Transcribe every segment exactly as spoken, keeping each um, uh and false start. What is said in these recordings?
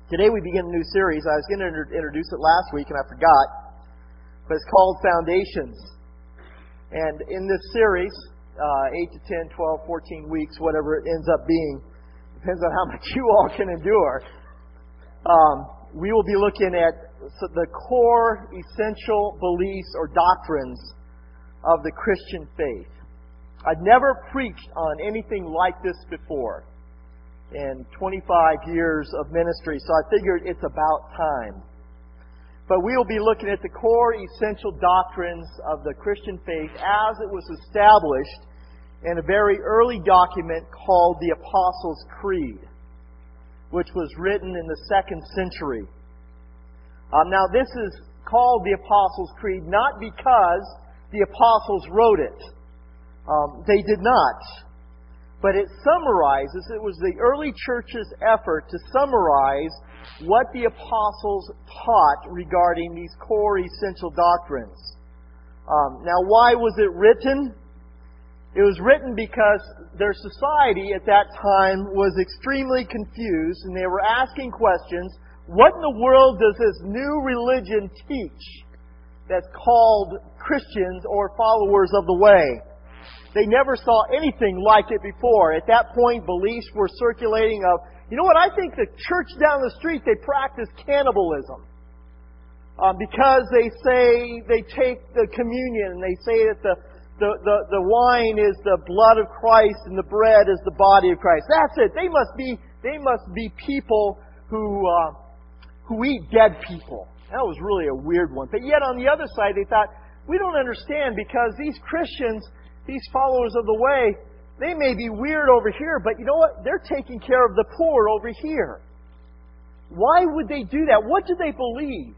Today we begin a new series. I was going to inter- introduce it last week and I forgot. But it's called Foundations. And in this series, uh, eight to ten, twelve, fourteen weeks, whatever it ends up being, depends on how much you all can endure, um, we will be looking at the core essential beliefs or doctrines of the Christian faith. I've never preached on anything like this before in twenty-five years of ministry, so I figured it's about time. But we will be looking at the core essential doctrines of the Christian faith as it was established in a very early document called the Apostles' Creed, which was written in the second century. Um, now, this is called the Apostles' Creed not because the apostles wrote it. Um, they did not. But it summarizes, it was the early church's effort to summarize what the apostles taught regarding these core essential doctrines. Um, now, why was it written? It was written because their society at that time was extremely confused and they were asking questions. What in the world does this new religion teach that's called Christians or followers of the way? They never saw anything like it before. At that point, beliefs were circulating of, you know what, I think the church down the street, they practice cannibalism. Um, because they say they take the communion and they say that the, the, the, the wine is the blood of Christ and the bread is the body of Christ. That's it. They must be, they must be people who, uh, who eat dead people. That was really a weird one. But yet on the other side, they thought, we don't understand because these Christians, these followers of the way, they may be weird over here, but you know what? They're taking care of the poor over here. Why would they do that? What do they believe?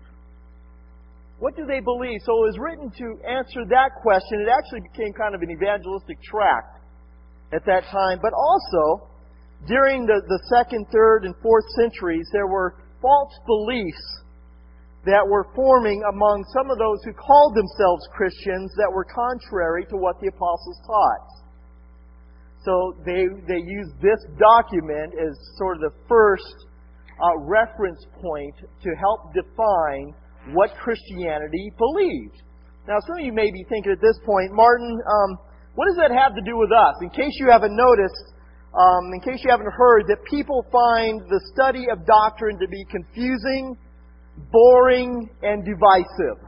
What do they believe? So it was written to answer that question. It actually became kind of an evangelistic tract at that time. But also, during the, the second, third, and fourth centuries, there were false beliefs that were forming among some of those who called themselves Christians that were contrary to what the apostles taught. So they they used this document as sort of the first uh, reference point to help define what Christianity believed. Now, some of you may be thinking at this point, Martin, um, what does that have to do with us? In case you haven't noticed, um, in case you haven't heard, that people find the study of doctrine to be confusing, boring, and divisive.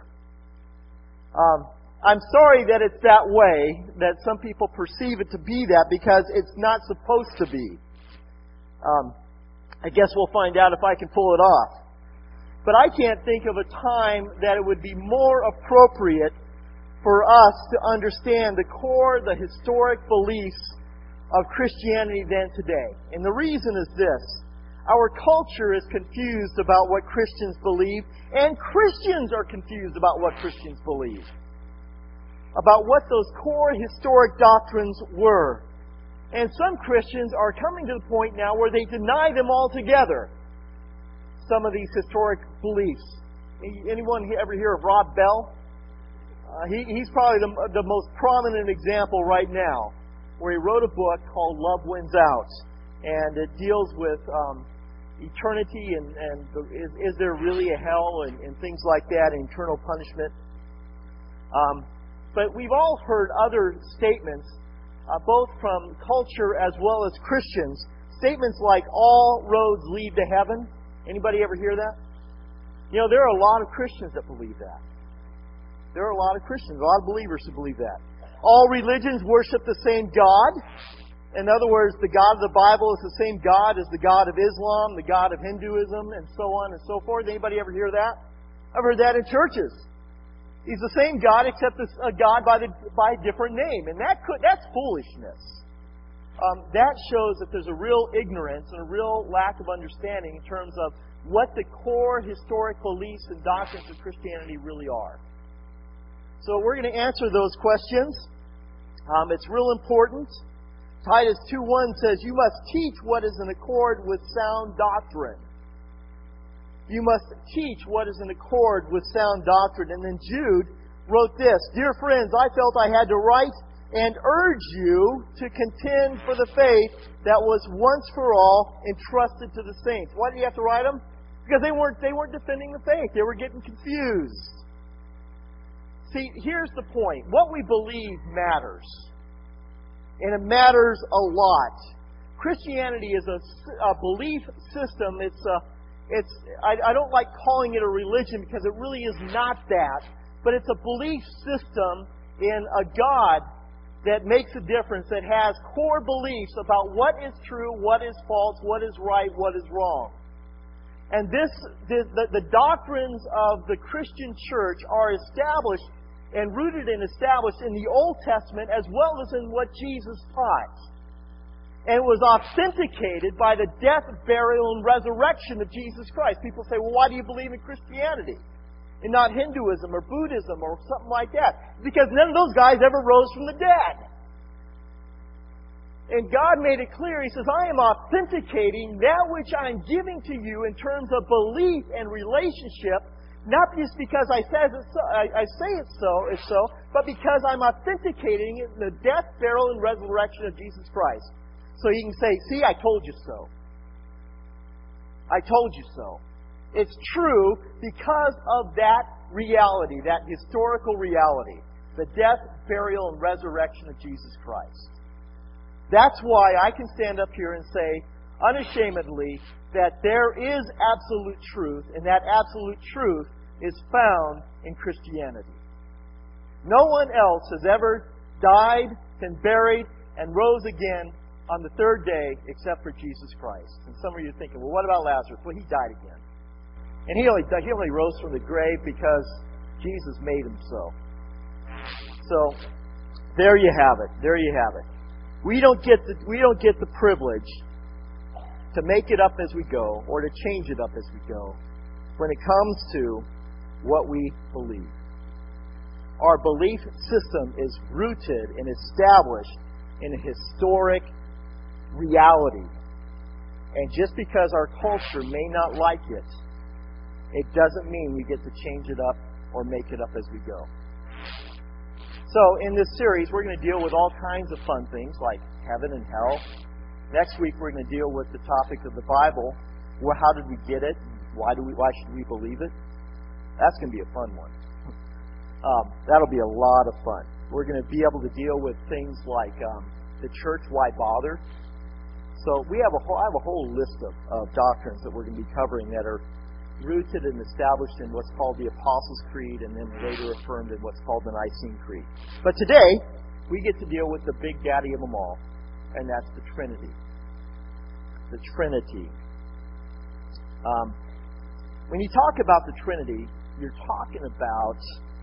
Um, I'm sorry that it's that way, that some people perceive it to be that, because it's not supposed to be. Um, I guess we'll find out if I can pull it off. But I can't think of a time that it would be more appropriate for us to understand the core, the historic beliefs of Christianity than today. And the reason is this. Our culture is confused about what Christians believe, and Christians are confused about what Christians believe. About what those core historic doctrines were. And some Christians are coming to the point now where they deny them altogether. Some of these historic beliefs. Anyone ever hear of Rob Bell? Uh, he, he's probably the, the most prominent example right now, where he wrote a book called Love Wins Out. And it deals with um, eternity and, and the, is, is there really a hell and, and things like that, and eternal punishment. Um, but we've all heard other statements, uh, both from culture as well as Christians. Statements like, all roads lead to heaven. Anybody ever hear that? You know, there are a lot of Christians that believe that. There are a lot of Christians, a lot of believers who believe that. All religions worship the same God. In other words, the God of the Bible is the same God as the God of Islam, the God of Hinduism, and so on and so forth. Anybody ever hear that? I've heard that in churches. He's the same God, except it's a God by, the, by a different name. And that could, that's foolishness. Um, that shows that there's a real ignorance and a real lack of understanding in terms of what the core historic beliefs and doctrines of Christianity really are. So we're going to answer those questions. Um, it's real important. Titus two one says, you must teach what is in accord with sound doctrine. You must teach what is in accord with sound doctrine. And then Jude wrote this, Dear friends, I felt I had to write and urge you to contend for the faith that was once for all entrusted to the saints. Why did he have to write them? Because they weren't, they weren't defending the faith. They were getting confused. See, here's the point. What we believe matters. And it matters a lot. Christianity is a, a belief system. It's a, it's, I, I don't like calling it a religion because it really is not that. But it's a belief system in a God that makes a difference, that has core beliefs about what is true, what is false, what is right, what is wrong. And this, the, the, the doctrines of the Christian church are established and rooted and established in the Old Testament as well as in what Jesus taught. And it was authenticated by the death, burial, and resurrection of Jesus Christ. People say, well, why do you believe in Christianity and not Hinduism or Buddhism or something like that? Because none of those guys ever rose from the dead. And God made it clear. He says, I am authenticating that which I'm giving to you in terms of belief and relationship, not just because I, says it so, I, I say it so, it's so, but because I'm authenticating it in the death, burial, and resurrection of Jesus Christ. So you can say, see, I told you so. I told you so. It's true because of that reality, that historical reality. The death, burial, and resurrection of Jesus Christ. That's why I can stand up here and say, unashamedly, that there is absolute truth, and that absolute truth is found in Christianity. No one else has ever died, been buried, and rose again on the third day except for Jesus Christ. And some of you are thinking, well, what about Lazarus? Well, he died again. And he only, he only rose from the grave because Jesus made him so. So, there you have it. There you have it. We don't get the, we don't get the privilege to make it up as we go, or to change it up as we go, when it comes to what we believe. Our belief system is rooted and established in a historic reality. And just because our culture may not like it, it doesn't mean we get to change it up or make it up as we go. So, in this series, we're going to deal with all kinds of fun things like heaven and hell. Next week, we're going to deal with the topic of the Bible. Well, how did we get it? Why do we? Why should we believe it? That's going to be a fun one. Um, that'll be a lot of fun. We're going to be able to deal with things like um, the church. Why bother? So we have a whole, I have a whole list of, of doctrines that we're going to be covering that are rooted and established in what's called the Apostles' Creed, and then later affirmed in what's called the Nicene Creed. But today, we get to deal with the big daddy of them all, and that's the Trinity. The Trinity. Um, when you talk about the Trinity, you're talking about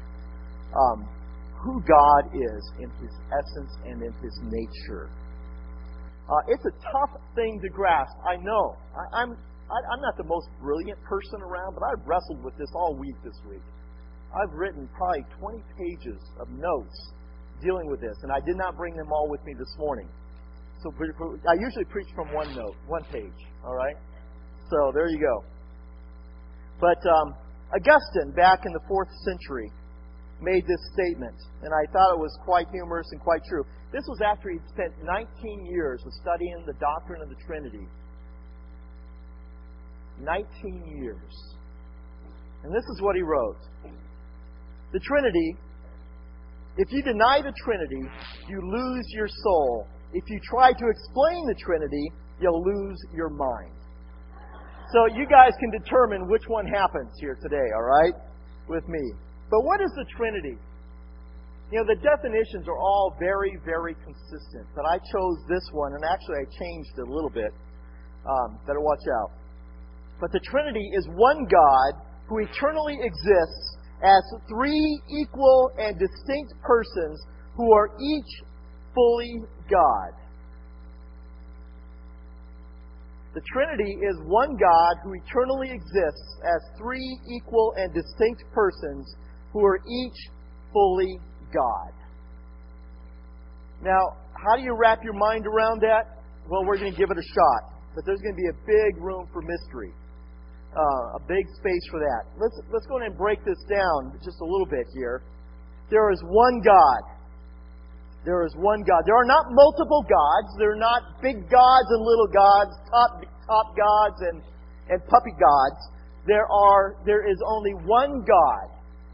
um, who God is in His essence and in His nature. Uh, it's a tough thing to grasp. I know. I, I'm I, I'm not the most brilliant person around, but I've wrestled with this all week this week. I've written probably twenty pages of notes dealing with this, and I did not bring them all with me this morning. So I usually preach from one note, one page, all right? So there you go. But um, Augustine, back in the fourth century, made this statement, and I thought it was quite humorous and quite true. This was after he'd spent nineteen years of studying the doctrine of the Trinity. nineteen years. And this is what he wrote. The Trinity, if you deny the Trinity, you lose your soul. If you try to explain the Trinity, you'll lose your mind. So you guys can determine which one happens here today, all right, with me. But what is the Trinity? You know, the definitions are all very, very consistent. But I chose this one, and actually I changed it a little bit. Um, better watch out. But the Trinity is one God who eternally exists as three equal and distinct persons who are each fully God. The Trinity is one God who eternally exists as three equal and distinct persons who are each fully God. Now, how do you wrap your mind around that? Well, we're going to give it a shot. But there's going to be a big room for mystery. Uh, a big space for that. Let's let's go ahead and break this down just a little bit here. There is one God. There is one God. There are not multiple gods. There are not big gods and little gods, top top gods and, and puppy gods. there are there is only one God.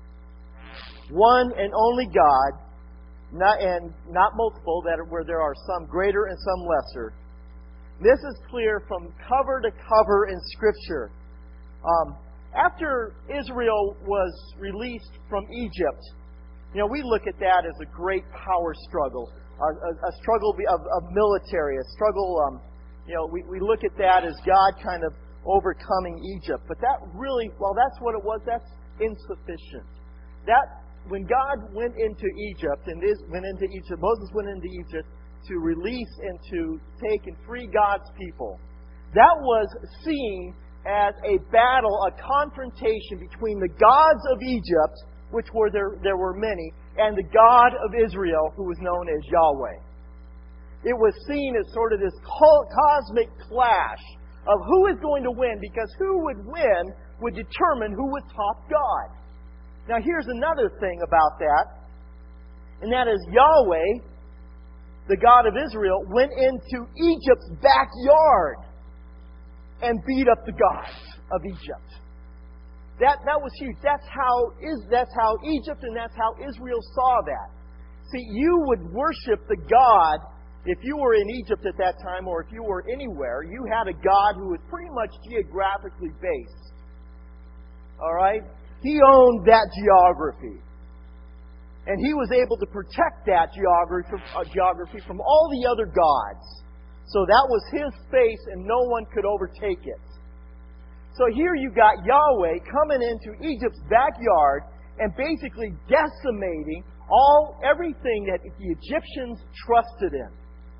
One and only God, not, and not multiple, that are, where there are some greater and some lesser. This is clear from cover to cover in Scripture. Um, after Israel was released from Egypt, you know, we look at that as a great power struggle, a, a, a struggle of, of military, a struggle. Um, you know, we, we look at that as God kind of overcoming Egypt. But that really, well, that's what it was. That's insufficient. That when God went into Egypt and is, went into Egypt, Moses went into Egypt to release and to take and free God's people. That was seen as a battle, a confrontation between the gods of Egypt, which were there, there were many, and the God of Israel, who was known as Yahweh. It was seen as sort of this cosmic clash of who is going to win, because who would win would determine who would top God. Now here's another thing about that, and that is Yahweh, the God of Israel, went into Egypt's backyard and beat up the gods of Egypt. That that was huge. That's how is that's how Egypt and that's how Israel saw that. See, you would worship the God if you were in Egypt at that time, or if you were anywhere. You had a God who was pretty much geographically based. All right, He owned that geography. And He was able to protect that geography, uh, geography from all the other gods. So that was His space and no one could overtake it. So here you got Yahweh coming into Egypt's backyard and basically decimating all everything that the Egyptians trusted in.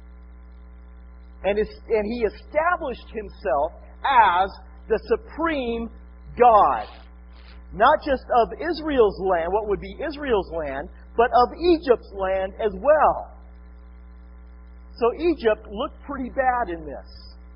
And, it's, and He established Himself as the supreme God. Not just of Israel's land, what would be Israel's land, but of Egypt's land as well. So Egypt looked pretty bad in this.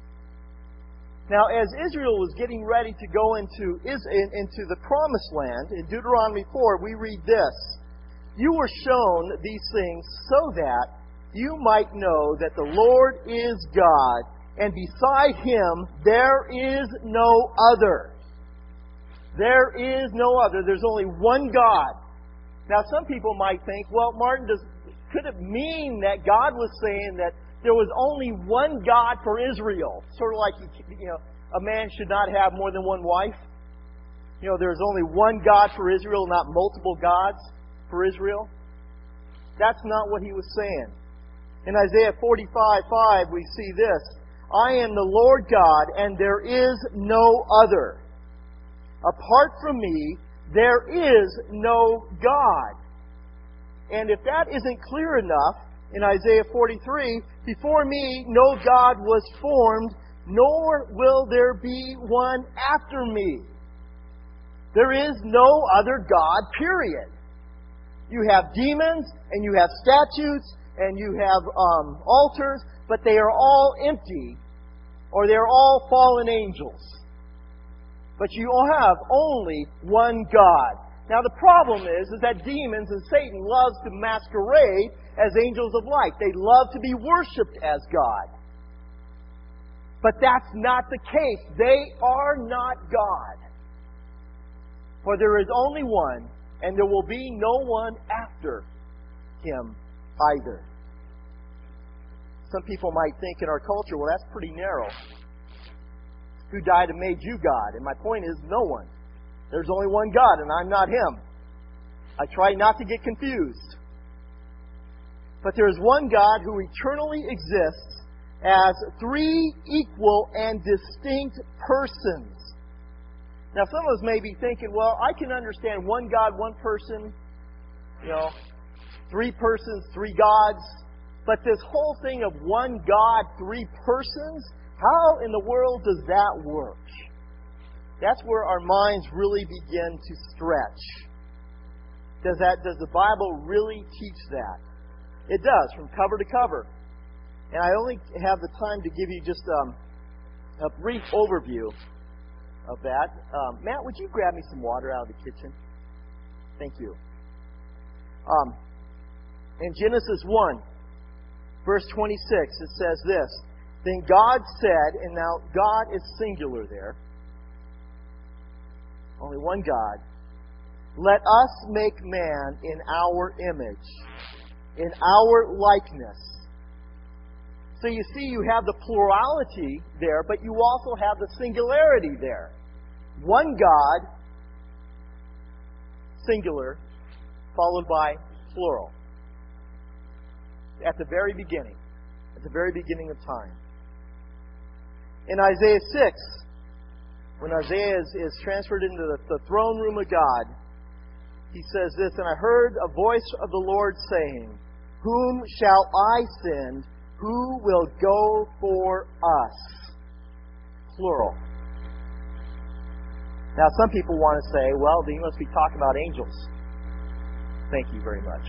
Now, as Israel was getting ready to go into, into the Promised Land, in Deuteronomy four, we read this: "You were shown these things so that you might know that the Lord is God, and beside Him there is no other." There is no other. There's only one God. Now, some people might think, well, Martin, does, could it mean that God was saying that there was only one God for Israel? Sort of like, you know, a man should not have more than one wife. You know, there's only one God for Israel, not multiple gods for Israel. That's not what he was saying. In Isaiah forty-five five, we see this: "I am the Lord God, and there is no other. Apart from me, there is no God." And if that isn't clear enough, in Isaiah forty-three, "Before me no God was formed, nor will there be one after me." There is no other God, period. You have demons, and you have statues, and you have um, altars, but they are all empty, or they are all fallen angels. But you have only one God. Now the problem is, is that demons and Satan loves to masquerade as angels of light. They love to be worshipped as God. But that's not the case. They are not God. For there is only one, and there will be no one after Him either. Some people might think in our culture, well, that's pretty narrow. Who died and made you God? And my point is, no one. There's only one God, and I'm not Him. I try not to get confused. But there is one God who eternally exists as three equal and distinct persons. Now, some of us may be thinking, well, I can understand one God, one person, you know, three persons, three gods. But this whole thing of one God, three persons, how in the world does that work? That's where our minds really begin to stretch. Does that? Does the Bible really teach that? It does, from cover to cover. And I only have the time to give you just um, a brief overview of that. Um, Matt, would you grab me some water out of the kitchen? Thank you. Um, in Genesis one, verse twenty-six, it says this: "Then God said," and now God is singular there, Only one God. Let us make man in our image, in our likeness. So you see, you have the plurality there, but you also have the singularity there. One God, singular, followed by plural. At the very beginning. At the very beginning of time. In Isaiah six, when Isaiah is, is transferred into the, the throne room of God, he says this, "And I heard a voice of the Lord saying, Whom shall I send? Who will go for us?" Plural. Now, some people want to say, well, then you must be talking about angels. Thank you very much.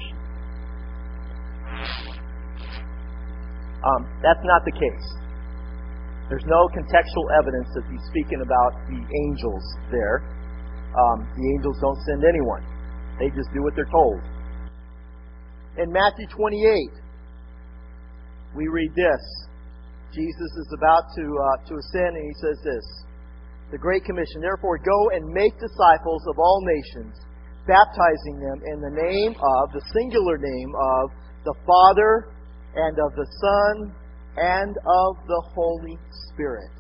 Um, that's not the case. There's no contextual evidence that he's speaking about the angels there. Um, the angels don't send anyone. They just do what they're told. In Matthew twenty-eight, we read this. Jesus is about to uh, to ascend, and he says this, the Great Commission, "Therefore go and make disciples of all nations, baptizing them in the name of," the singular name of, "the Father, and of the Son, and of the Holy Spirit."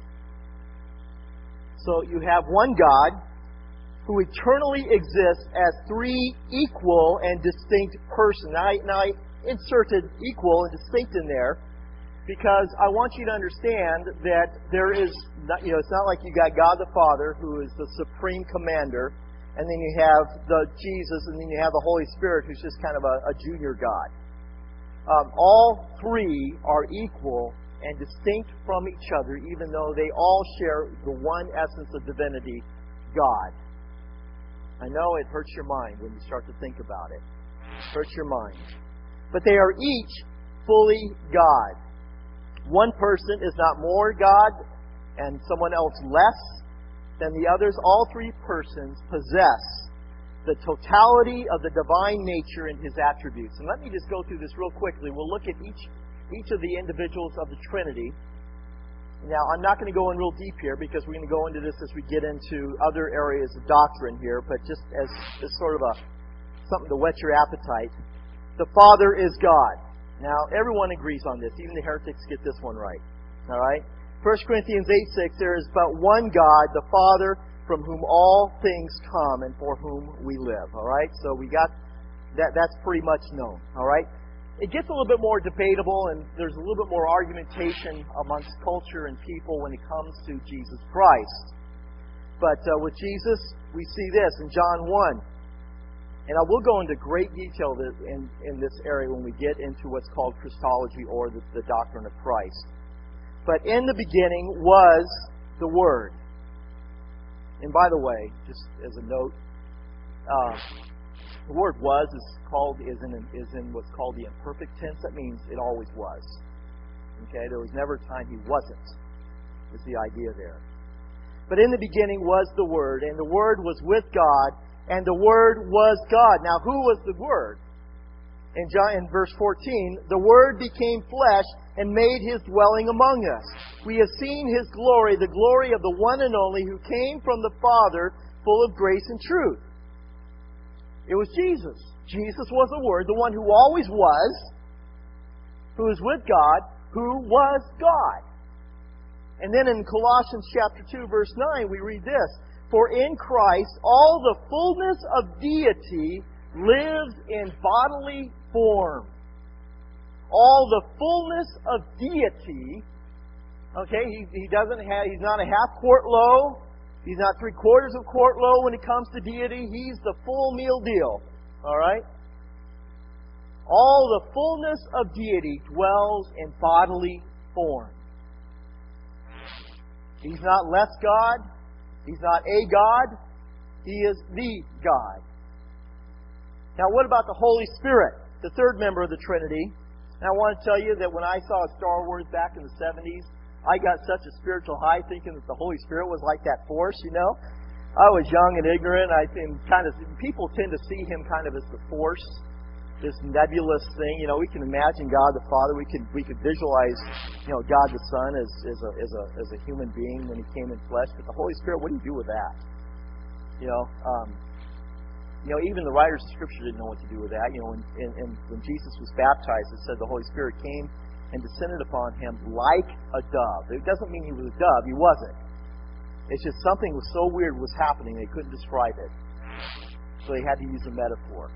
So you have one God who eternally exists as three equal and distinct persons. Now I, now I inserted equal and distinct in there because I want you to understand that there is, not, you know, it's not like you got God the Father, who is the supreme commander, and then you have the Jesus, and then you have the Holy Spirit, who's just kind of a, a junior God. Um, all three are equal and distinct from each other, even though they all share the one essence of divinity, God. I know it hurts your mind when you start to think about it. It hurts your mind. But they are each fully God. One person is not more God and someone else less than the others. All three persons possess the totality of the divine nature and His attributes. And let me just go through this real quickly. We'll look at each, each of the individuals of the Trinity. Now, I'm not going to go in real deep here because we're going to go into this as we get into other areas of doctrine here, but just as, as sort of a something to whet your appetite. The Father is God. Now, everyone agrees on this. Even the heretics get this one right. All right? First Corinthians eight six, there is but one God, the Father, from whom all things come and for whom we live. All right? So we got that. That's pretty much known. All right? It gets a little bit more debatable, and there's a little bit more argumentation amongst culture and people when it comes to Jesus Christ. But uh, with Jesus, we see this in John one. And I will go into great detail in, in this area when we get into what's called Christology or the, the doctrine of Christ. But in the beginning was the Word. And by the way, just as a note, uh, the word "was" is called is in is in what's called the imperfect tense. That means it always was. Okay, there was never a time He wasn't. Is the idea there? But in the beginning was the Word, and the Word was with God, and the Word was God. Now, who was the Word? In John, in verse fourteen, the Word became flesh and made His dwelling among us. We have seen His glory, the glory of the one and only who came from the Father, full of grace and truth. It was Jesus. Jesus was the Word, the one who always was, who is with God, who was God. And then in Colossians chapter two, verse nine, we read this, "For in Christ all the fullness of deity lives in bodily form." All the fullness of deity. Okay, he, he doesn't have, he's not a half quart low. He's not three quarters of quart low when it comes to deity. He's the full meal deal. Alright? All the fullness of deity dwells in bodily form. He's not less God. He's not a God. He is the God. Now, what about the Holy Spirit, the third member of the Trinity? And I want to tell you that when I saw Star Wars back in the seventies, I got such a spiritual high thinking that the Holy Spirit was like that force, you know. I was young and ignorant. I think kind of people tend to see Him kind of as the force, this nebulous thing. You know, we can imagine God the Father. We could we could visualize, you know, God the Son as as a as a as a human being when He came in flesh. But the Holy Spirit, what do you do with that? You know, um, you know, even the writers of Scripture didn't know what to do with that. You know, when, and, and when Jesus was baptized, it said the Holy Spirit came and descended upon him like a dove. It doesn't mean he was a dove. He wasn't. It's just something was so weird was happening they couldn't describe it. So they had to use a metaphor.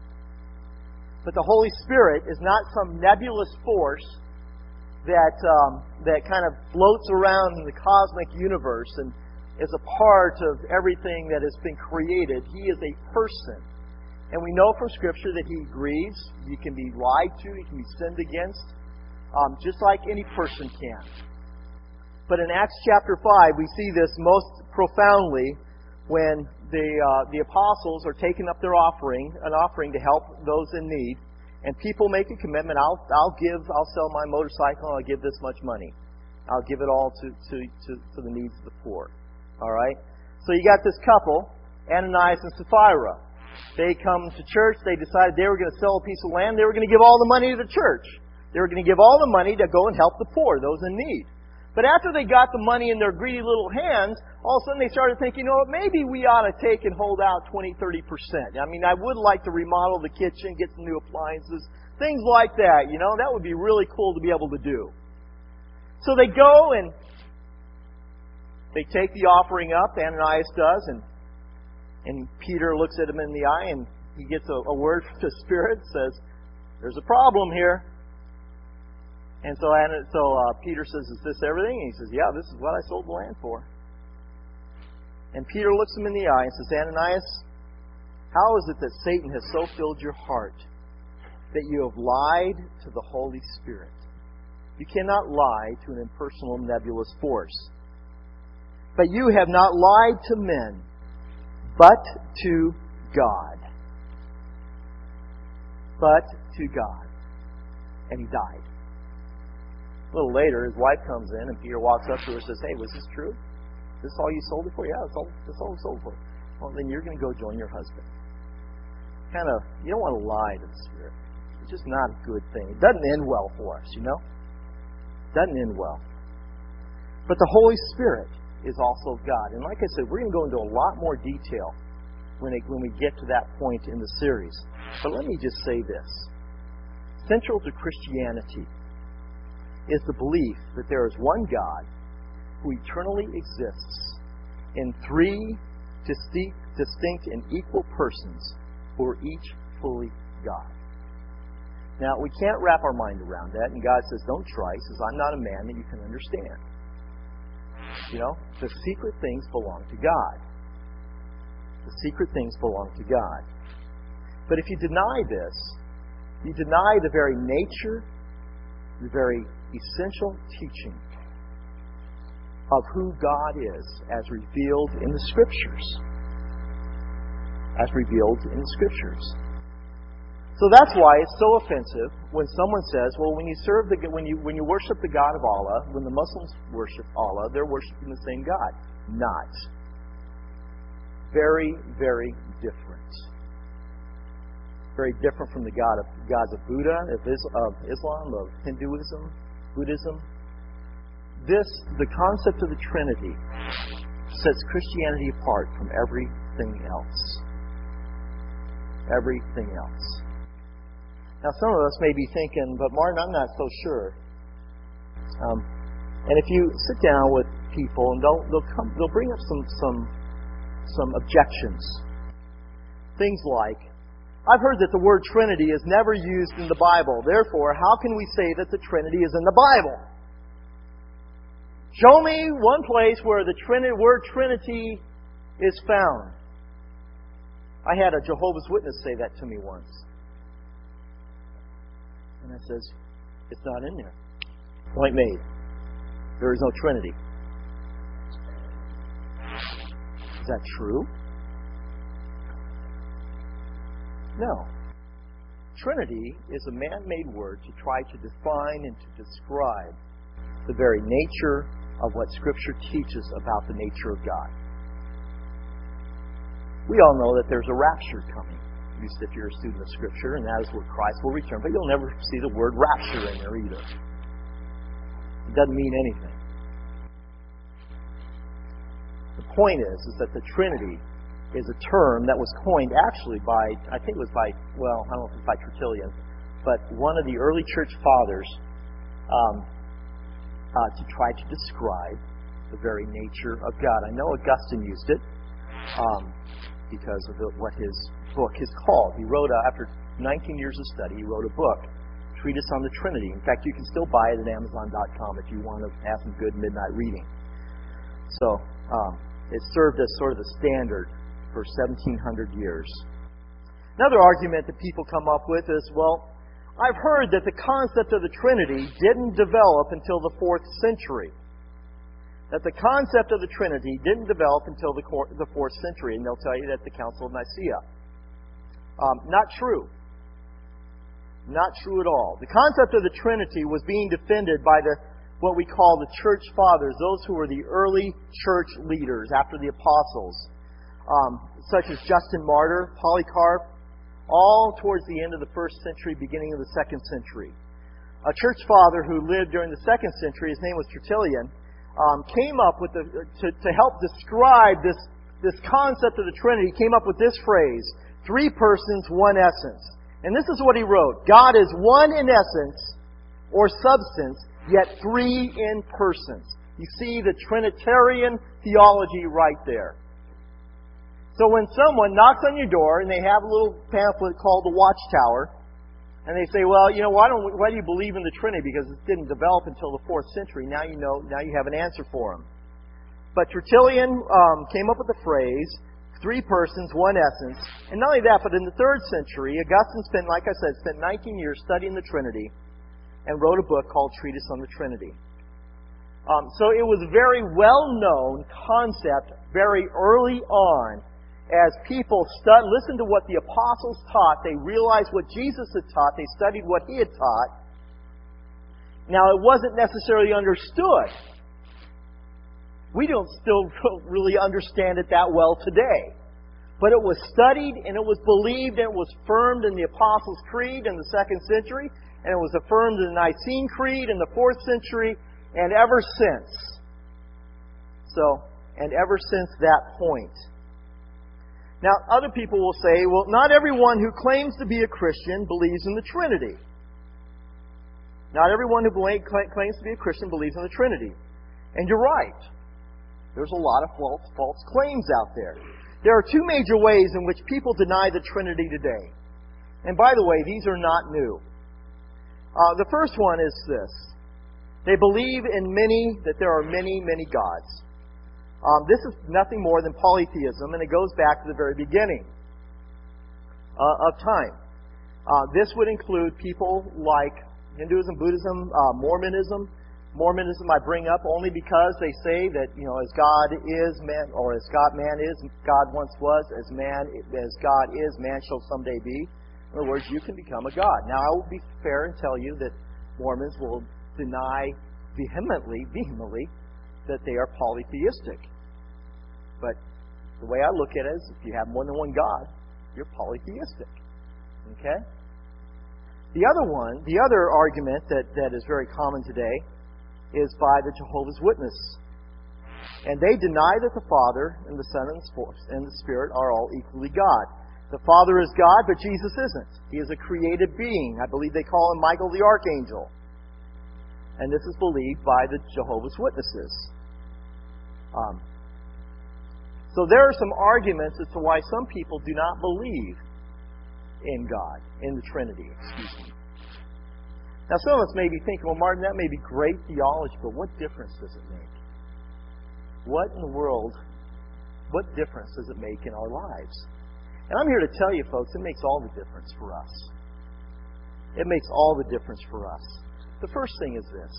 But the Holy Spirit is not some nebulous force that um, that kind of floats around in the cosmic universe and is a part of everything that has been created. He is a person. And we know from Scripture that He grieves. He can be lied to. He can be sinned against, um, just like any person can. But in Acts chapter five, we see this most profoundly when the uh, the apostles are taking up their offering, an offering to help those in need, and people make a commitment. I'll I'll give, I'll sell my motorcycle. I'll give this much money. I'll give it all to to to, to the needs of the poor. All right. So you got this couple, Ananias and Sapphira. They come to church. They decided they were going to sell a piece of land. They were going to give all the money to the church. They were going to give all the money to go and help the poor, those in need. But after they got the money in their greedy little hands, all of a sudden they started thinking, you know what, maybe we ought to take and hold out twenty, thirty percent. I mean, I would like to remodel the kitchen, get some new appliances, things like that. You know, that would be really cool to be able to do. So they go and they take the offering up, Ananias does, and and Peter looks at him in the eye and he gets a, a word from the Spirit, says, there's a problem here. And so, so uh, Peter says, is this everything? And he says, yeah, this is what I sold the land for. And Peter looks him in the eye and says, Ananias, how is it that Satan has so filled your heart that you have lied to the Holy Spirit? You cannot lie to an impersonal, nebulous force. But you have not lied to men, but to God. But to God. And he died. A little later, his wife comes in, and Peter walks up to her and says, hey, was this true? Is this all you sold it for? Yeah, that's all, that's all we sold it for. Well, then you're going to go join your husband. Kind of, you don't want to lie to the Spirit. It's just not a good thing. It doesn't end well for us, you know? It doesn't end well. But the Holy Spirit is also God. And like I said, we're going to go into a lot more detail when, it, when we get to that point in the series. But let me just say this. Central to Christianity is the belief that there is one God who eternally exists in three distinct, distinct and equal persons who are each fully God. Now, we can't wrap our mind around that, and God says, don't try. He says, I'm not a man that you can understand. You know, the secret things belong to God. The secret things belong to God. But if you deny this, you deny the very nature, the very essential teaching of who God is as revealed in the Scriptures. As revealed in the Scriptures. So that's why it's so offensive when someone says, well, when you serve the when you when you worship the God of Allah, when the Muslims worship Allah, they're worshiping the same God. Not. Very, very different. Very different from the God of gods of Buddha, of, Is, of Islam, of Hinduism, Buddhism. This, the concept of the Trinity, sets Christianity apart from everything else. Everything else. Now, some of us may be thinking, but Martin, I'm not so sure. Um, and if you sit down with people, and they'll they'll come, they'll bring up some some some objections. Things like, I've heard that the word Trinity is never used in the Bible. Therefore, how can we say that the Trinity is in the Bible? Show me one place where the Trinity, word Trinity is found. I had a Jehovah's Witness say that to me once. And I says, it's not in there. Point made. There is no Trinity. Is that true? No. Trinity is a man-made word to try to define and to describe the very nature of what Scripture teaches about the nature of God. We all know that there's a rapture coming, at least if you're a student of Scripture, and that is where Christ will return. But you'll never see the word rapture in there either. It doesn't mean anything. The point is, is that the Trinity is a term that was coined actually by, I think it was by, well, I don't know if it's by Tertullian, but one of the early church fathers um, uh, to try to describe the very nature of God. I know Augustine used it um, because of the, what his book is called. He wrote, a, after nineteen years of study, he wrote a book, Treatise on the Trinity. In fact, you can still buy it at Amazon dot com if you want to have some good midnight reading. So, um, it served as sort of the standard for seventeen hundred years. Another argument that people come up with is, well, I've heard that the concept of the Trinity didn't develop until the fourth century. That the concept of the Trinity didn't develop until the fourth century, and they'll tell you that the Council of Nicaea. Um, not true. Not true at all. The concept of the Trinity was being defended by the what we call the Church Fathers, those who were the early church leaders after the apostles, um, such as Justin Martyr, Polycarp, all towards the end of the first century, beginning of the second century. A church father who lived during the second century, his name was Tertullian, um, came up with the, to, to help describe this, this concept of the Trinity, came up with this phrase, three persons, one essence. And this is what he wrote: God is one in essence or substance, yet three in persons. You see the Trinitarian theology right there. So when someone knocks on your door and they have a little pamphlet called the Watchtower, and they say, well, you know, why don't why do you believe in the Trinity? Because it didn't develop until the fourth century. Now you know. Now you have an answer for them. But Tertullian um, came up with the phrase, three persons, one essence. And not only that, but in the third century, Augustine spent, like I said, spent nineteen years studying the Trinity and wrote a book called Treatise on the Trinity. Um, so it was a very well-known concept very early on. As people stud, listened to what the apostles taught, they realized what Jesus had taught, they studied what he had taught. Now, it wasn't necessarily understood. We don't still really understand it that well today. But it was studied, and it was believed, and it was affirmed in the Apostles' Creed in the second century, and it was affirmed in the Nicene Creed in the fourth century, and ever since. So, and ever since that point. Now, other people will say, well, not everyone who claims to be a Christian believes in the Trinity. Not everyone who claims to be a Christian believes in the Trinity. And you're right. There's a lot of false, false claims out there. There are two major ways in which people deny the Trinity today. And by the way, these are not new. Uh, the first one is this. They believe in many, that there are many, many gods. Um, this is nothing more than polytheism, and it goes back to the very beginning uh, of time. Uh, this would include people like Hinduism, Buddhism, uh, Mormonism. Mormonism I bring up only because they say that, you know, as God is, man, or as God man is, God once was, as man as God is, man shall someday be. In other words, you can become a god. Now, I will be fair and tell you that Mormons will deny vehemently, vehemently, that they are polytheistic. But the way I look at it is, if you have more than one God, you're polytheistic. Okay? The other one, the other argument that, that is very common today is by the Jehovah's Witness. And they deny that the Father and the Son and the Spirit are all equally God. The Father is God, but Jesus isn't. He is a created being. I believe they call him Michael the Archangel. And this is believed by the Jehovah's Witnesses. Um, So there are some arguments as to why some people do not believe in God, in the Trinity, excuse me. Now some of us may be thinking, well, Martin, that may be great theology, but what difference does it make? What in the world, what difference does it make in our lives? And I'm here to tell you, folks, it makes all the difference for us. It makes all the difference for us. The first thing is this.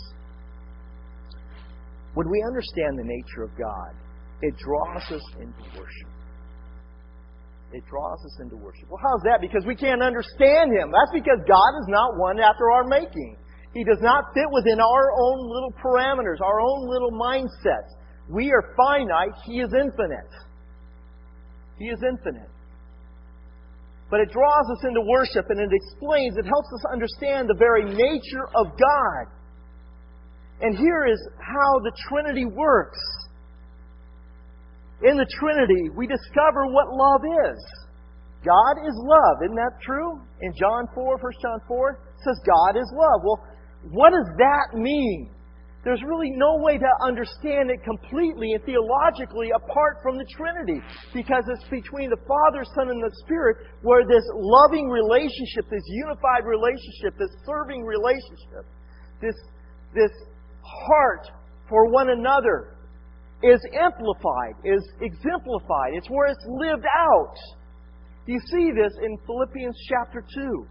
When we understand the nature of God, it draws us into worship. It draws us into worship. Well, how's that? Because we can't understand Him. That's because God is not one after our making. He does not fit within our own little parameters, our own little mindsets. We are finite. He is infinite. He is infinite. But it draws us into worship, and it explains, it helps us understand the very nature of God. And here is how the Trinity works. In the Trinity, we discover what love is. God is love. Isn't that true? In John four, First John four, it says God is love. Well, what does that mean? There's really no way to understand it completely and theologically apart from the Trinity. Because it's between the Father, Son, and the Spirit where this loving relationship, this unified relationship, this serving relationship, this, this heart for one another is amplified, is exemplified. It's where it's lived out. You see this in Philippians chapter two.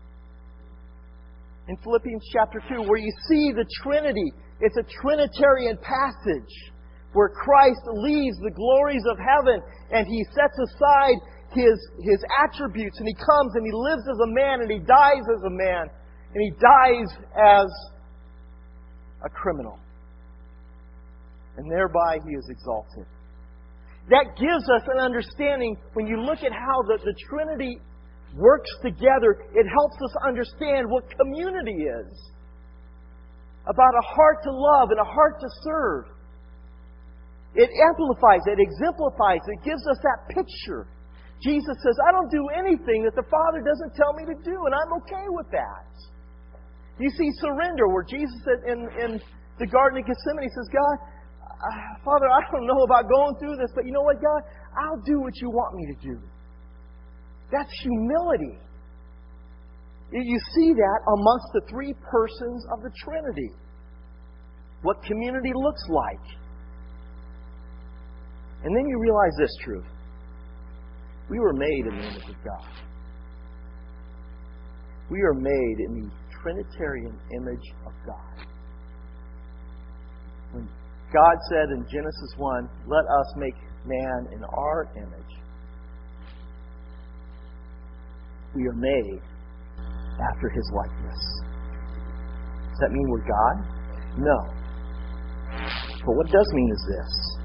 In Philippians chapter two, where you see the Trinity. It's a Trinitarian passage where Christ leaves the glories of heaven and He sets aside His, His attributes and He comes and He lives as a man and He dies as a man and He dies as a criminal. And thereby He is exalted. That gives us an understanding, when you look at how the, the Trinity works together, it helps us understand what community is. About a heart to love and a heart to serve. It amplifies it, exemplifies it, gives us that picture. Jesus says, I don't do anything that the Father doesn't tell me to do, and I'm okay with that. You see surrender, where Jesus said in, in the Garden of Gethsemane, He says, God, uh, Father, I don't know about going through this, but you know what, God? I'll do what you want me to do. That's humility. You see that amongst the three persons of the Trinity. What community looks like. And then you realize this truth. We were made in the image of God. We are made in the Trinitarian image of God. When God said in Genesis one, let us make man in our image, we are made after His likeness. Does that mean we're God? No. But what it does mean is this.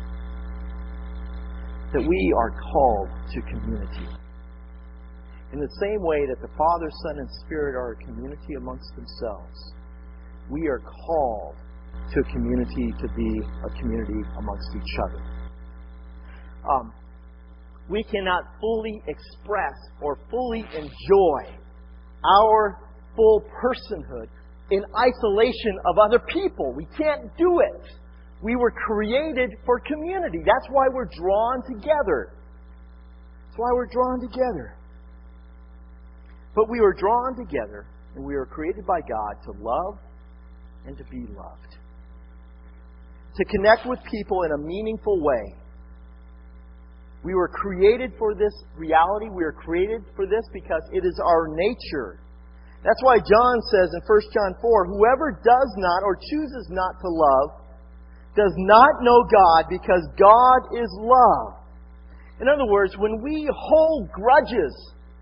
That we are called to community. In the same way that the Father, Son, and Spirit are a community amongst themselves, we are called to a community to be a community amongst each other. Um, we cannot fully express or fully enjoy our full personhood in isolation of other people. We can't do it. We were created for community. That's why we're drawn together. That's why we're drawn together. But we were drawn together, and we were created by God to love and to be loved. To connect with people in a meaningful way. We were created for this reality. We were created for this because it is our nature. That's why John says in First John four, whoever does not or chooses not to love does not know God, because God is love. In other words, when we hold grudges,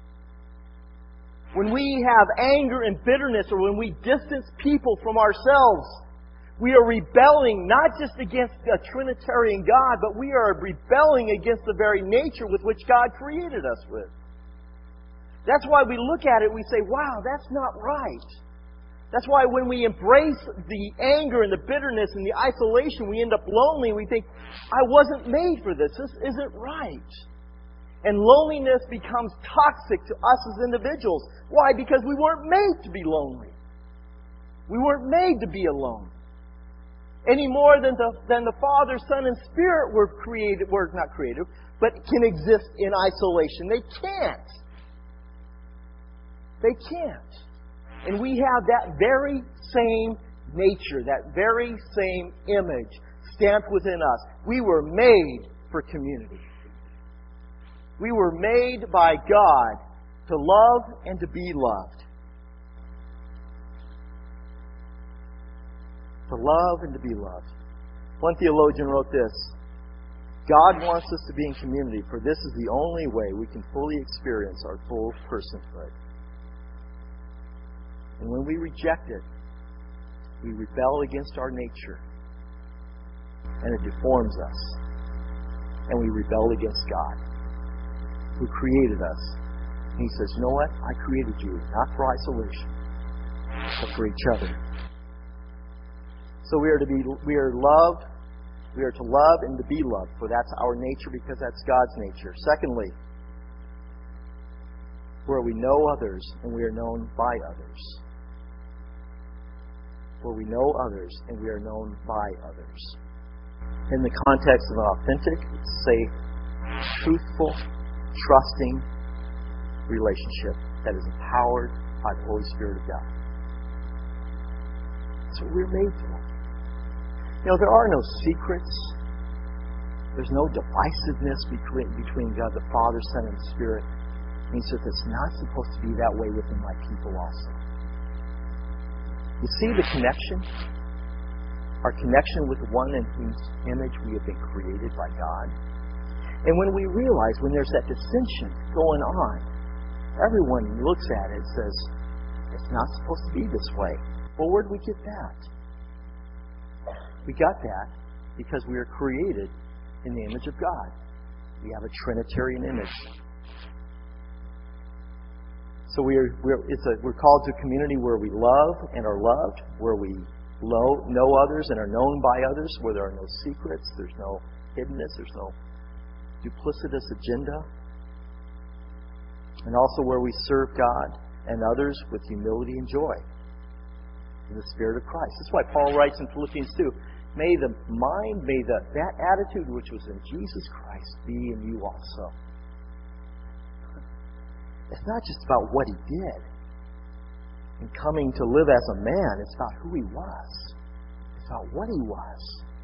when we have anger and bitterness, or when we distance people from ourselves, we are rebelling not just against a Trinitarian God, but we are rebelling against the very nature with which God created us with. That's why we look at it and we say, wow, that's not right. That's why when we embrace the anger and the bitterness and the isolation, we end up lonely. We think, I wasn't made for this. This isn't right. And loneliness becomes toxic to us as individuals. Why? Because we weren't made to be lonely. We weren't made to be alone. Any more than the, than the Father, Son, and Spirit were created, were not created, but can exist in isolation. They can't. They can't. And we have that very same nature, that very same image stamped within us. We were made for community. We were made by God to love and to be loved. To love and to be loved. One theologian wrote this: God wants us to be in community, for this is the only way we can fully experience our full personhood. And when we reject it, we rebel against our nature. And it deforms us. And we rebel against God, who created us. And He says, you know what? I created you not for isolation, but for each other. So we are to be we are loved We are to love and to be loved, for that's our nature because that's God's nature. Secondly, where we know others and we are known by others. Where we know others and we are known by others. In the context of an authentic, safe, truthful, trusting relationship that is empowered by the Holy Spirit of God. That's what we're made for. You know, there are no secrets. There's no divisiveness between, between God the Father, Son, and Spirit. It means that it's not supposed to be that way within my people also. You see the connection? Our connection with the one in whose image we have been created by God. And when we realize, when there's that dissension going on, everyone looks at it and says, it's not supposed to be this way. Well, where did we get that? We got that because we are created in the image of God. We have a Trinitarian image. So we are, we're, it's a, we're called to a community where we love and are loved, where we lo- know others and are known by others, where there are no secrets, there's no hiddenness, there's no duplicitous agenda. And also where we serve God and others with humility and joy in the Spirit of Christ. That's why Paul writes in Philippians two, may the mind, may the, that attitude which was in Jesus Christ be in you also. It's not just about what He did in coming to live as a man. It's about who He was. It's about what He was.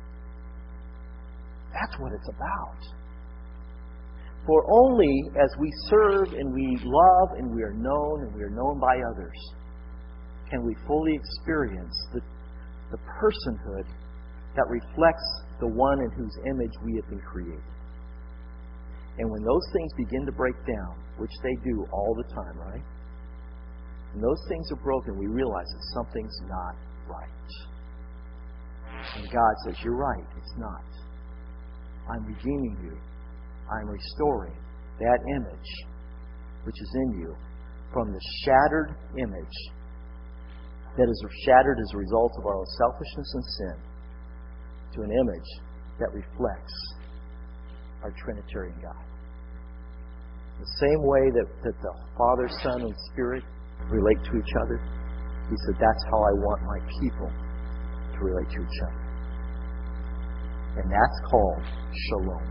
That's what it's about. For only as we serve and we love and we are known and we are known by others can we fully experience the, the personhood that reflects the one in whose image we have been created. And when those things begin to break down, which they do all the time, right? When those things are broken, we realize that something's not right. And God says, you're right, it's not. I'm redeeming you. I'm restoring that image which is in you from the shattered image that is shattered as a result of our own selfishness and sin to an image that reflects our Trinitarian God. The same way that, that the Father, Son, and Spirit relate to each other, He said, that's how I want my people to relate to each other. And that's called shalom.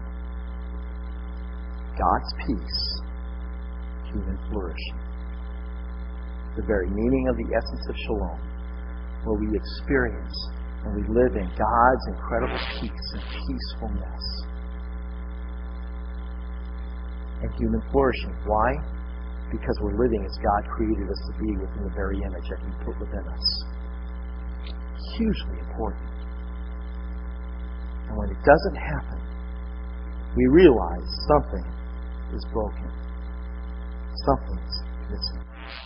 God's peace, human flourishing. The very meaning of the essence of shalom, where we experience and we live in God's incredible peace and peacefulness. And human flourishing. Why? Because we're living as God created us to be within the very image that He put within us. Hugely important. And when it doesn't happen, we realize something is broken. Something's missing.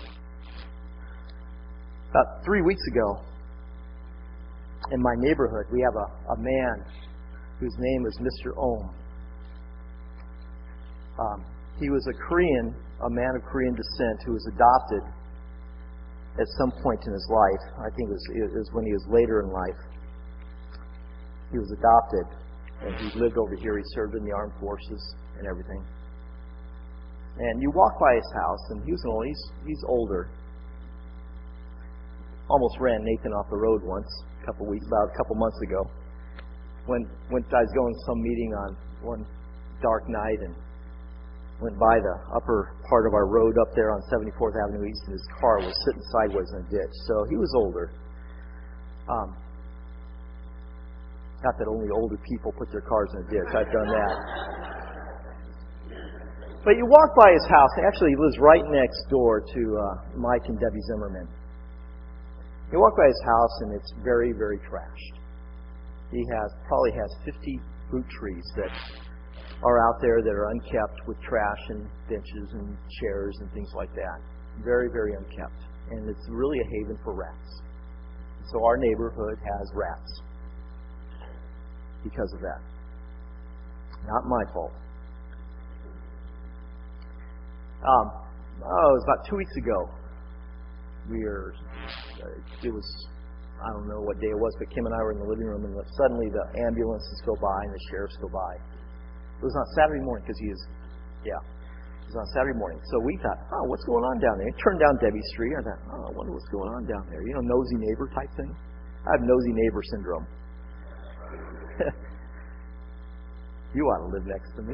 About three weeks ago, in my neighborhood, we have a, a man whose name is Mister Ohm. Um, he was a Korean, a man of Korean descent who was adopted at some point in his life. I think it was, it was when he was later in life. He was adopted, and he lived over here. He served in the armed forces and everything. And you walk by his house, and he was an old, he's, he's older. Almost ran Nathan off the road once, a couple weeks, about a couple months ago. When when I was going to some meeting on one dark night and went by the upper part of our road up there on seventy-fourth Avenue East, and his car was sitting sideways in a ditch. So he was older. Um, not that only older people put their cars in a ditch. I've done that. But you walk by his house. Actually, he lives right next door to uh, Mike and Debbie Zimmerman. You walk by his house, and it's very, very trashed. He has probably has fifty fruit trees that are out there that are unkept with trash and benches and chairs and things like that. Very, very unkept. And it's really a haven for rats. So our neighborhood has rats because of that. Not my fault. Um, oh, it was about two weeks ago. We were, uh, it was I don't know what day it was, but Kim and I were in the living room, and suddenly the ambulances go by and the sheriffs go by. It was on Saturday morning because he is, yeah, it was on Saturday morning. So we thought, oh, what's going on down there? I turned down Debbie Street. I thought, oh, I wonder what's going on down there. You know, nosy neighbor type thing. I have nosy neighbor syndrome. You ought to live next to me.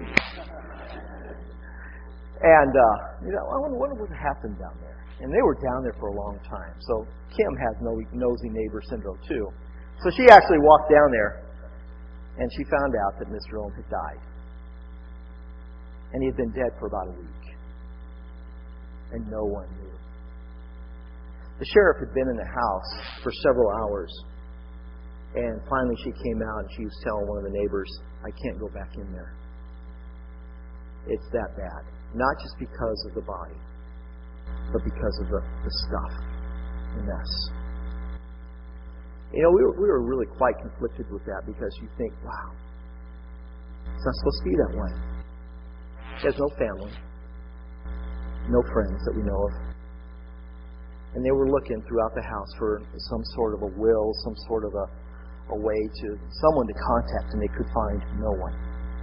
And, uh, you know, I wonder, wonder what happened down there. And they were down there for a long time. So Kim has no nosy neighbor syndrome too. So she actually walked down there, and she found out that Mister Ohm had died. And he had been dead for about a week. And no one knew. The sheriff had been in the house for several hours. And finally she came out and she was telling one of the neighbors, I can't go back in there. It's that bad. Not just because of the body, but because of the, the stuff, the mess. You know, we were, we were really quite conflicted with that because you think, wow, it's not supposed to be that way. He has no family, no friends that we know of. And they were looking throughout the house for some sort of a will, some sort of a, a way to, someone to contact, and they could find no one.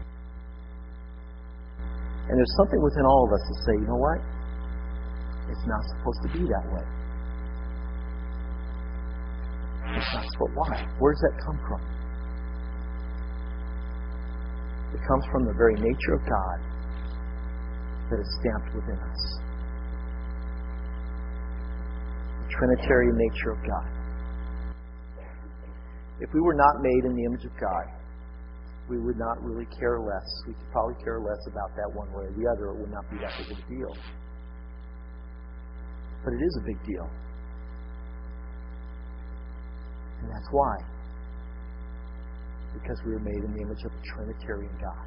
And there's something within all of us to say, you know what? It's not supposed to be that way. It's not supposed. Why? Where does that come from? It comes from the very nature of God that is stamped within us. The Trinitarian nature of God. If we were not made in the image of God, we would not really care less. We could probably care less about that one way or the other. It would not be that big of a deal. But it is a big deal. And that's why. Because we were made in the image of a Trinitarian God.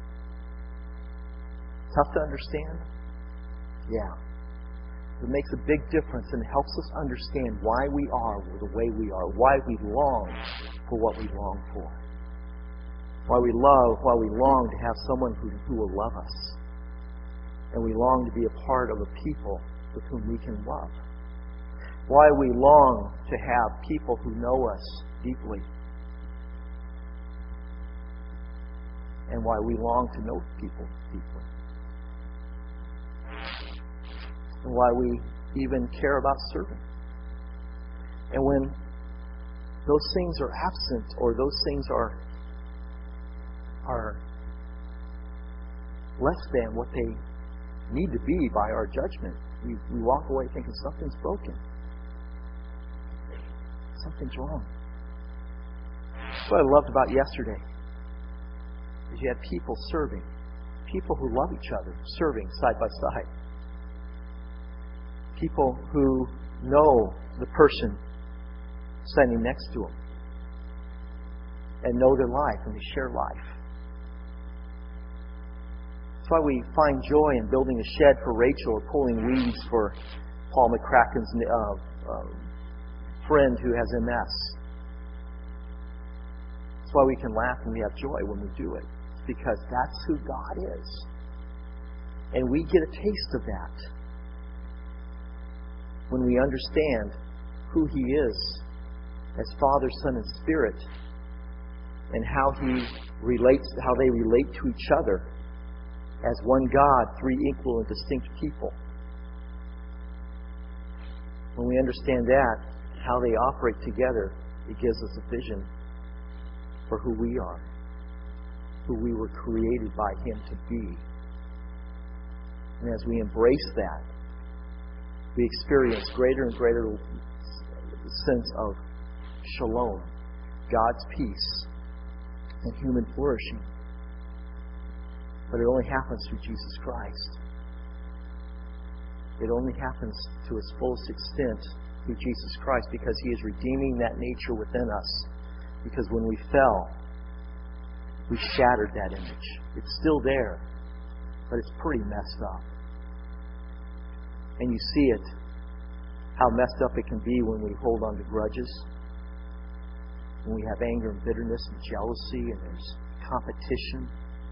Tough to understand? Yeah. It makes a big difference and helps us understand why we are the way we are, why we long for what we long for. Why we love, why we long to have someone who, who will love us. And we long to be a part of a people with whom we can love. Why we long to have people who know us deeply. And why we long to know people deeply. And why we even care about serving. And when those things are absent, or those things are are less than what they need to be by our judgment, we, we walk away thinking something's broken. Something's wrong. That's what I loved about yesterday. Is you had people serving. People who love each other, serving side by side. People who know the person standing next to them. And know their life, and they share life. That's why we find joy in building a shed for Rachel or pulling weeds for Paul McCracken's uh, uh, friend who has M S. That's why we can laugh and we have joy when we do it. It's because that's who God is. And we get a taste of that when we understand who He is as Father, Son, and Spirit, and how He relates, how they relate to each other as one God, three equal and distinct people. When we understand that, how they operate together, it gives us a vision for who we are, who we were created by Him to be. And as we embrace that, we experience greater and greater sense of shalom, God's peace, and human flourishing. But it only happens through Jesus Christ. It only happens to its fullest extent through Jesus Christ because He is redeeming that nature within us. Because when we fell, we shattered that image. It's still there, but it's pretty messed up. And you see it, how messed up it can be when we hold on to grudges, when we have anger and bitterness and jealousy, and there's competition,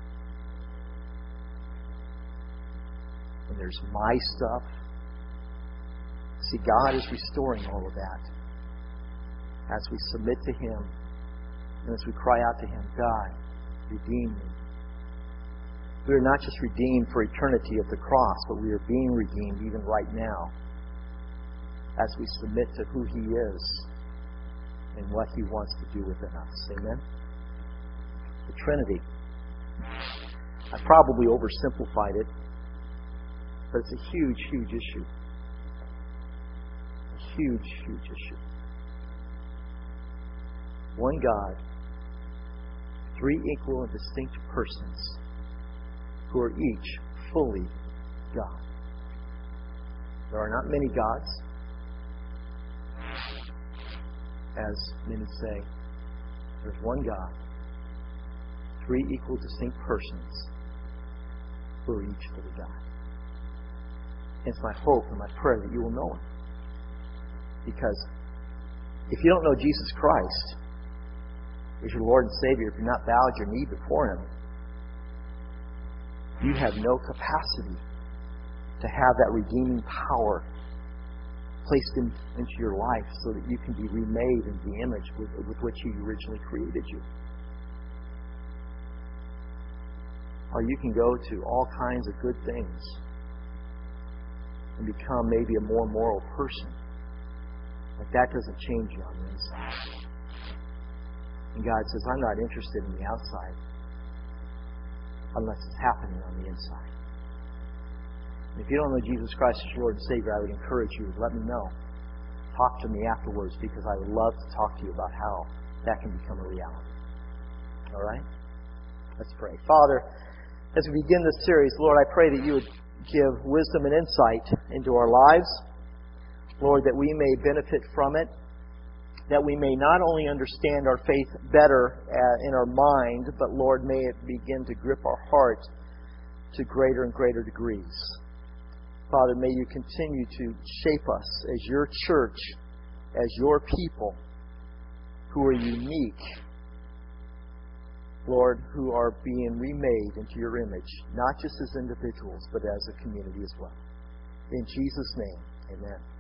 and there's my stuff. See, God is restoring all of that. as we submit to Him and as we cry out to Him, God, redeem me. We are not just redeemed for eternity at the cross, but we are being redeemed even right now as we submit to who He is and what He wants to do within us. Amen? The Trinity. I probably oversimplified it, but it's a huge, huge issue. A huge, huge issue. One God, three equal and distinct persons who are each fully God. There are not many gods, as many say. There's one God, three equal, distinct persons who are each fully God. It's my hope and my prayer that you will know Him. Because if you don't know Jesus Christ as your Lord and Savior, if you're not bowed your knee before Him, you have no capacity to have that redeeming power placed in, into your life so that you can be remade in the image with, with which He originally created you. Or you can go to all kinds of good things and become maybe a more moral person. But that doesn't change you on the inside. And God says, I'm not interested in the outside unless it's happening on the inside. And if you don't know Jesus Christ as your Lord and Savior, I would encourage you, let me know. Talk to me afterwards, because I would love to talk to you about how that can become a reality. All right? Let's pray. Father, as we begin this series, Lord, I pray that you would give wisdom and insight into our lives. Lord, that we may benefit from it. That we may not only understand our faith better uh, in our mind, but, Lord, may it begin to grip our heart to greater and greater degrees. Father, may you continue to shape us as your church, as your people who are unique, Lord, who are being remade into your image, not just as individuals, but as a community as well. In Jesus' name, amen.